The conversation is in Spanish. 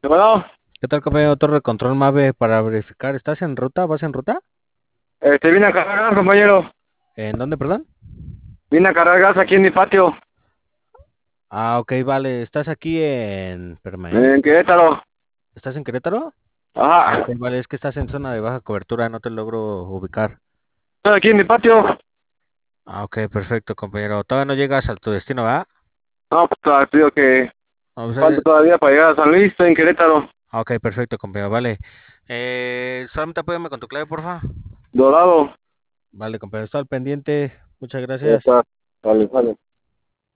Bueno, ¿Qué tal, compañero? Torre de control Mave para verificar. ¿Estás en ruta? ¿Vas en ruta? vine a cargar gas, compañero. ¿En dónde, perdón? Vine a cargar gas aquí en mi patio, Ah, ok, vale. ¿Estás aquí en... Espérame, ¿eh? en Querétaro. ¿Estás en Querétaro? Ah, ok, Ajá, vale. Es que estás en zona de baja cobertura, no te logro ubicar. estoy aquí en mi patio. Ah, ok, perfecto, compañero. Todavía no llegas a tu destino, ¿va? No, pues te digo que O sea, falta todavía para llegar a San Luis, estoy en Querétaro. ok, perfecto, compañero, vale. Solamente apóyame con tu clave, porfa. Dorado. Vale, compañero, está al pendiente. Muchas Ya gracias. está. Vale, vale.